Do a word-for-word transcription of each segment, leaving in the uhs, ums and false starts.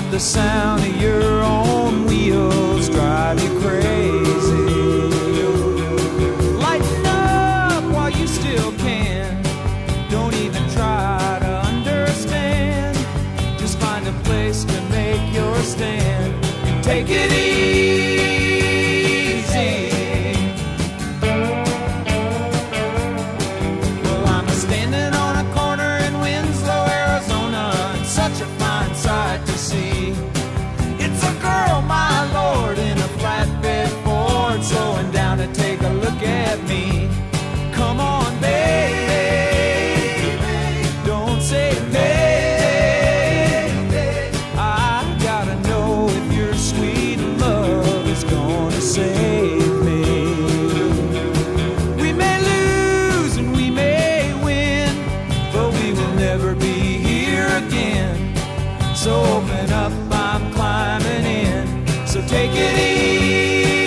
let the sound of your own wheels drive you crazy. Lighten up while you still can. Don't even try to understand. Just find a place to make your stand and take it easy. Well, I'm standing on a corner in Winslow, Arizona, and such a fine sight to see. It's a girl, my lord, in a flatbed Ford, slowing down to take a look at me. Come on, baby, don't say maybe. I gotta know if your sweet love is gonna save me. We may lose and we may win, but we will never be here again. So open up, I'm climbing in. So take it easy.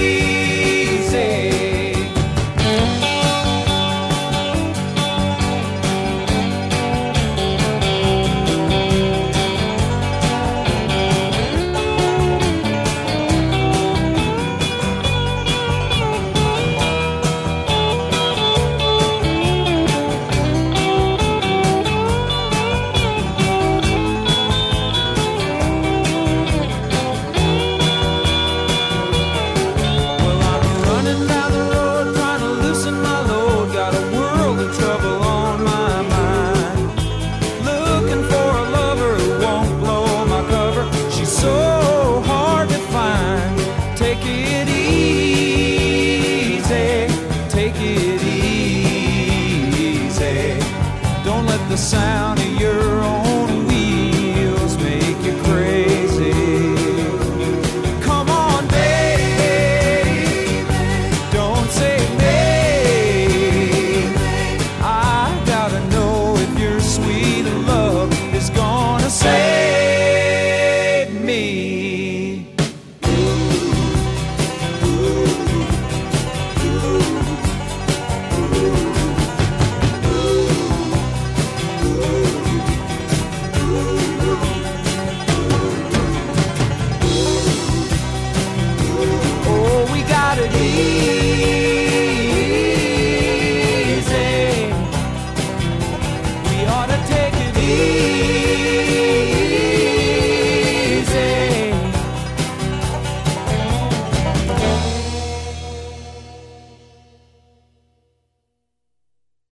Well, I'm running down the road trying to loosen my load. Got a world of trouble on my mind. Looking for a lover who won't blow my cover. She's so hard to find. Take it easy. Take it easy. Don't let the sound of your